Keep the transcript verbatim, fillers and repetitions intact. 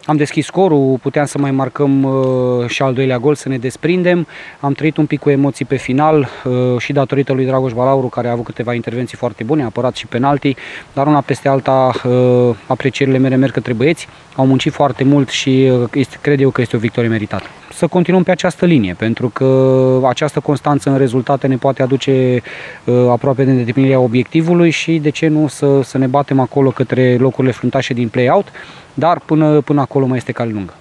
Am deschis scorul, puteam să mai marcăm uh, și al doilea gol, să ne desprindem. Am trăit un pic cu emoții pe final uh, și datorită lui Dragoș Balauru, care a avut câteva intervenții foarte bune, a apărat și penalti, dar una peste alta uh, aprecierile mele merg către băieți. Au muncit foarte mult și uh, este, cred eu că este o victorie meritată. Să continuăm pe această linie, pentru că această constanță în rezultate ne poate aduce uh, aproape de îndeplinirea obiectivului și de ce nu să, să ne batem acolo către locurile fruntașe din play-out, dar până, până acolo mai este cale lungă.